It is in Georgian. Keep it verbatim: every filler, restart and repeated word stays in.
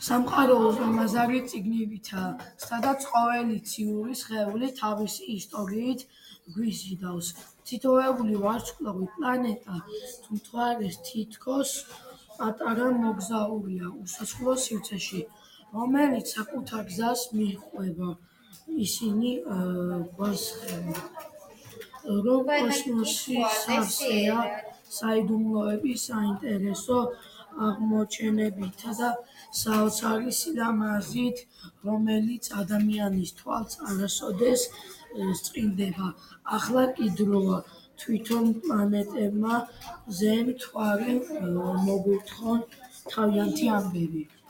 სამყარო უზარმაზარი წიგნებითაა, სადაც ყოველი ციური სხეული თავისი ისტორიით გვიზიდავს. თითოეული ვარსკვლავი, პლანეტა თუ მთვარე თითქოს პატარა მოგზაურია უსასრულო სივრცეში, რომელიც საკუთარ გზას მიჰყვება. ისინი გვასხენ, რომ კოსმოსი სავსეა საიდუმლოების, საინტერესო აღმოჩენებითა და საოცარი სილამაზით, რომელიც ადამიანის თვალს არასოდეს სწყინდება. ახლა კი დროა თვითონ პლანეტებმა მზე მთვარე მოგვითხრონ თავიანთი ამბები.